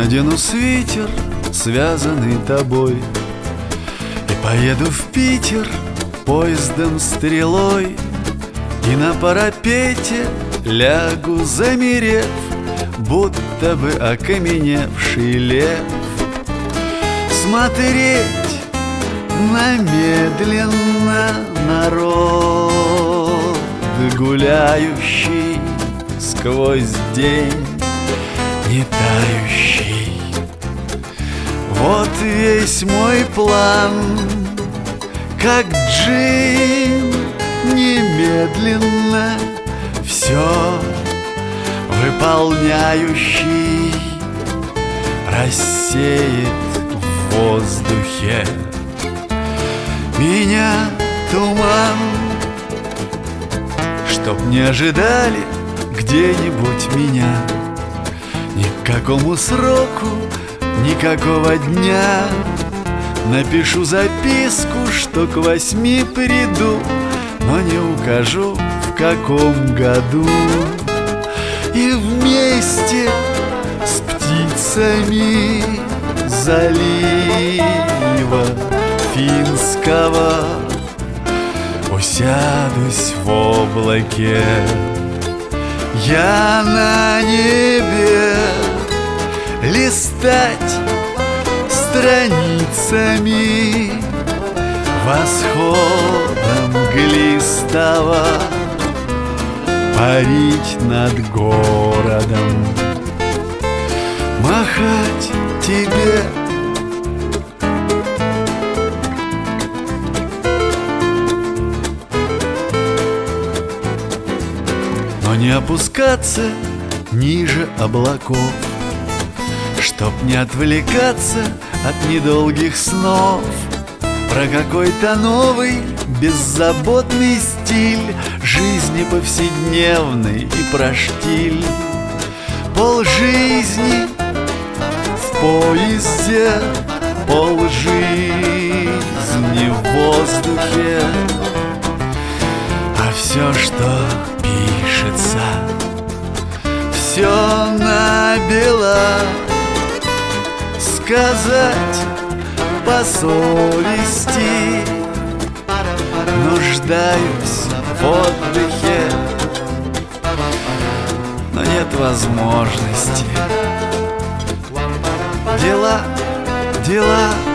надену свитер, связанный тобой, и поеду в Питер поездом-стрелой, и на парапете лягу, замерев, будто бы окаменевший лев. Смотреть на медленно народ, гуляющий сквозь день не тающий. Вот весь мой план, как джин, немедленно все выполняющий, рассеет в воздухе меня туман. Чтоб не ожидали где-нибудь меня, ни к какому сроку, никакого дня. Напишу записку, что к 8 приду, но не укажу, в каком году. И вместе с птицами залива финского усядусь в облаке. Я на небе листать страницами восхода мглистого, парить над городом, махать тебе. Но не опускаться ниже облаков, чтоб не отвлекаться от недолгих снов про какой-то новый беззаботный стиль жизни повседневной и про штиль. Полжизни в поезде, полжизни в воздухе, а все, что пишется, все набело. Сказать по совести, нуждаюсь в отдыхе, но нет возможности. Дела, дела